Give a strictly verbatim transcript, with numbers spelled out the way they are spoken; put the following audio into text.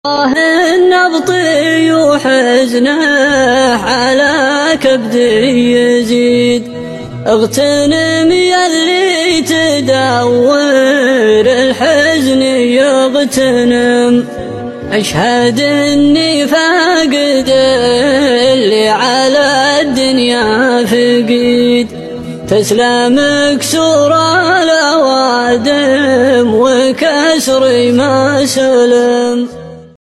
آه النبطي وحزنه على كبدي يزيد، اغتنم يلي تدور الحزن يغتنم، اشهد اني فاقد اللي على الدنيا فقيد، تسلم كسور الاوادم وكسري ما سلم.